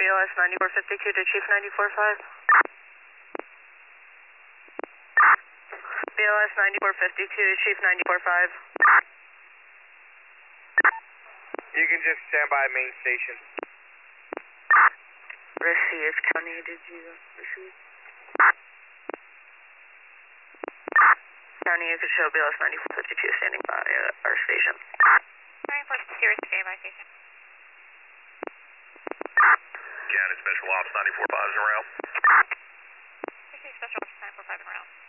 BOS 9452 to Chief 945. BOS 9452 to Chief 945. You can just stand by main station. Received. County, did you receive? County, you could show BOS 9452 standing by our station. 9452 is standing by station. County Special Ops 945 is around. Special Ops 945 and around.